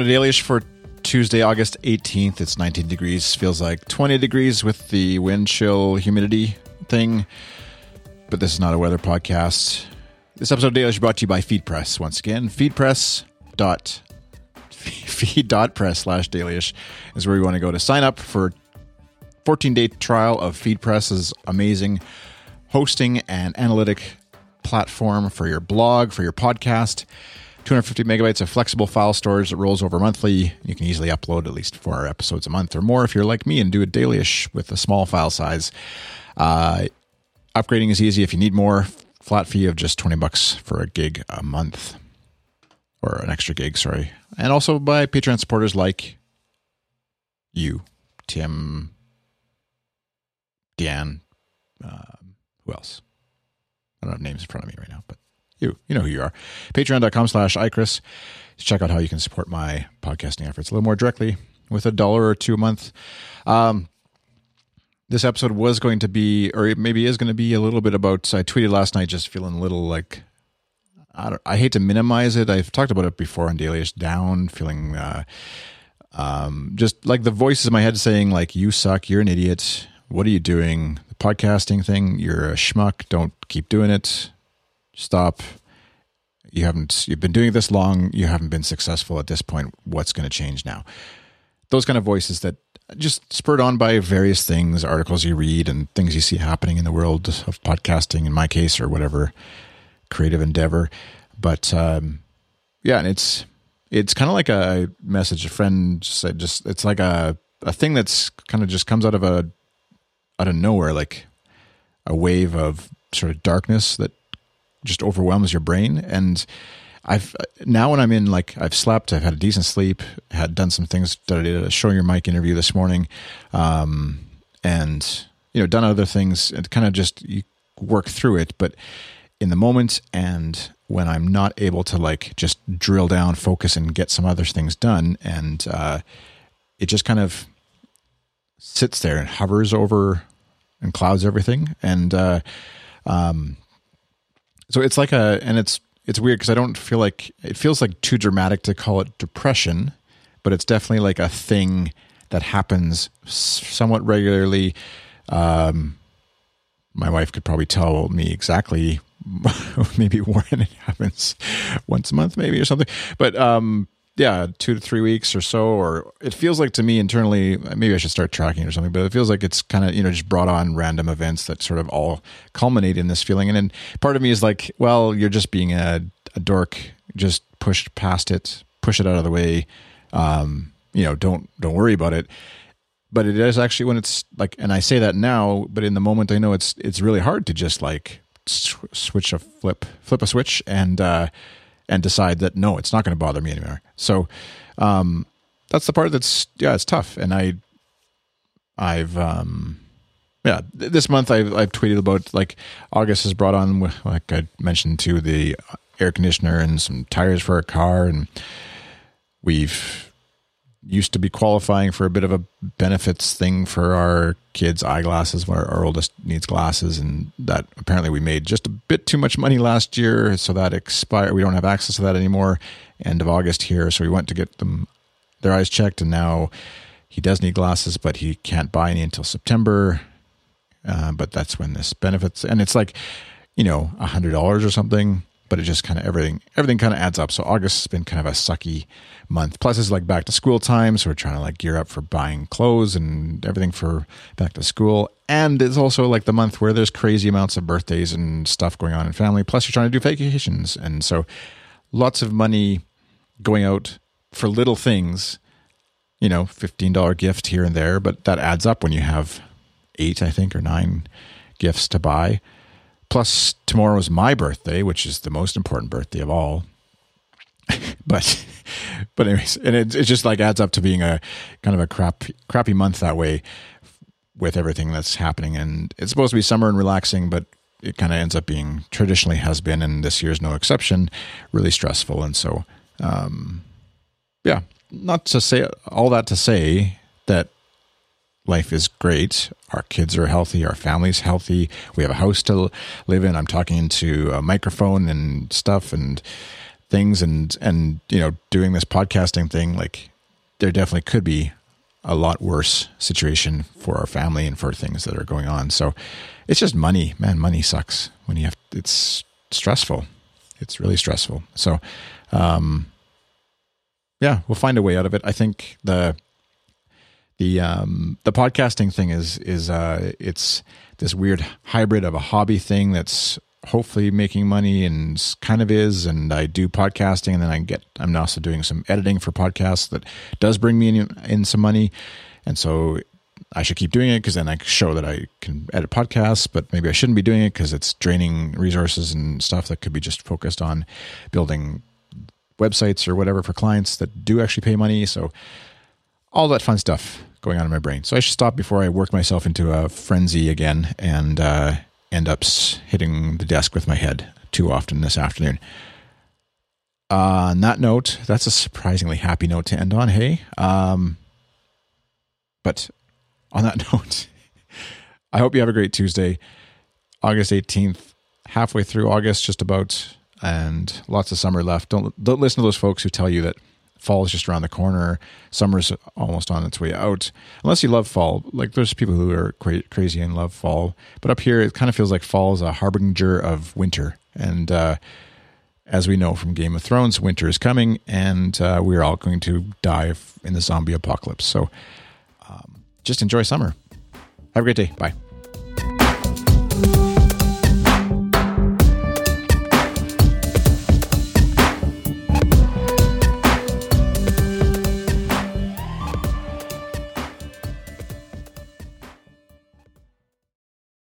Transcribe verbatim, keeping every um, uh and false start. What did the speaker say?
Welcome to Dailyish for Tuesday, August eighteenth. It's nineteen degrees. Feels like twenty degrees with the wind chill humidity thing. But this is not a weather podcast. This episode of Dailyish is brought to you by FeedPress. Once again, feedpress dot feed.press slash Dailyish is where you want to go to sign up for fourteen-day trial of FeedPress's amazing hosting and analytic platform for your blog, for your podcast. two hundred fifty megabytes of flexible file storage that rolls over monthly. You can easily upload at least four episodes a month or more if you're like me and do a Dailyish with a small file size. Uh, upgrading is easy if you need more. Flat fee of just twenty bucks for a gig a month. Or an extra gig, sorry. And also by Patreon supporters like you, Tim, Dan, uh, who else? I don't have names in front of me right now, but you, you know who you are. Patreon.com slash iChris. Check out how you can support my podcasting efforts a little more directly with a dollar or two a month. Um, this episode was going to be, or maybe is going to be a little bit about, I tweeted last night just feeling a little like, I don't, I hate to minimize it. I've talked about it before on Dailyish, down, feeling uh, um, just like the voices in my head saying like, you suck, you're an idiot. What are you doing? The podcasting thing, you're a schmuck. Don't keep doing it. Stop. You haven't, you've been doing it this long. You haven't been successful at this point. What's going to change now? Those kind of voices that just spurred on by various things, articles you read and things you see happening in the world of podcasting, in my case, or whatever creative endeavor. But um, yeah, and it's, it's kind of like a message a friend said, just, it's like a, a thing that's kind of just comes out of a, out of nowhere, like a wave of sort of darkness that just overwhelms your brain. And I've now when I'm in, like I've slept, I've had a decent sleep, had done some things that I did a Show Your Mic interview this morning, um, and you know done other things. It kind of just you work through it, but in the moment and when I'm not able to like just drill down, focus, and get some other things done, and uh, it just kind of sits there and hovers over and clouds everything, and uh, um. So it's like a, and it's it's weird because I don't feel like, it feels like too dramatic to call it depression, but it's definitely like a thing that happens somewhat regularly. Um, my wife could probably tell me exactly maybe when it happens, once a month maybe or something. But um, yeah, two to three weeks or so, or it feels like to me internally, maybe I should start tracking or something, but it feels like it's kind of, you know, just brought on random events that sort of all culminate in this feeling. And then part of me is like, well, you're just being a, a dork, just push past it, push it out of the way. Um, you know, don't, don't worry about it. But it is actually when it's like, and I say that now, but in the moment I know it's, it's really hard to just like sw- switch a flip, flip a switch and, uh, and decide that, no, it's not going to bother me anymore. So um, that's the part that's, yeah, it's tough. And I, I've, um, yeah, th- this month I've, I've tweeted about, like, August has brought on, like I mentioned, to the air conditioner and some tires for a car. And we've used to be qualifying for a bit of a benefits thing for our kids' eyeglasses. Our, our oldest needs glasses, and that apparently we made just a bit too much money last year, so that expired. We don't have access to that anymore. End of August here, so we went to get them their eyes checked, and now he does need glasses, but he can't buy any until September. Uh, but that's when this benefits, and it's like, you know, a hundred dollars or something. But it just kind of everything, everything kind of adds up. So August has been kind of a sucky month. Plus it's like back to school time. So we're trying to like gear up for buying clothes and everything for back to school. And it's also like the month where there's crazy amounts of birthdays and stuff going on in family. Plus you're trying to do vacations. And so lots of money going out for little things, you know, fifteen dollars gift here and there, but that adds up when you have eight, I think, or nine gifts to buy. Plus, tomorrow is my birthday, which is the most important birthday of all. but, but anyways, and it, it just like adds up to being a kind of a crap, crappy month that way with everything that's happening. And it's supposed to be summer and relaxing, but it kind of ends up being, traditionally has been, and this year's no exception, really stressful. And so, um, yeah, not to say all that to say that life is great. Our kids are healthy. Our family's healthy. We have a house to live in. I'm talking into a microphone and stuff, and things and, and, you know, doing this podcasting thing, like there definitely could be a lot worse situation for our family and for things that are going on. So it's just money, man. Money sucks when you have, it's stressful. It's really stressful. So, um, yeah, we'll find a way out of it. I think the, the, um, the podcasting thing is, is, uh, it's this weird hybrid of a hobby thing that's hopefully making money and kind of is. And I do podcasting, and then I get, I'm also doing some editing for podcasts that does bring me in, in some money. And so I should keep doing it because then I show that I can edit podcasts, but maybe I shouldn't be doing it because it's draining resources and stuff that could be just focused on building websites or whatever for clients that do actually pay money. So all that fun stuff going on in my brain. So I should stop before I work myself into a frenzy again and, uh, end up hitting the desk with my head too often this afternoon. Uh, on that note, that's a surprisingly happy note to end on. Hey, um, but on that note, I hope you have a great Tuesday, August eighteenth, halfway through August, just about, and lots of summer left. Don't don't listen to those folks who tell you that fall is just around the corner. Summer's almost on its way out. Unless you love fall. Like there's people who are cra- crazy and love fall. But up here, it kind of feels like fall is a harbinger of winter. And uh, as we know from Game of Thrones, winter is coming, and uh, we're all going to die in the zombie apocalypse. So um, just enjoy summer. Have a great day. Bye.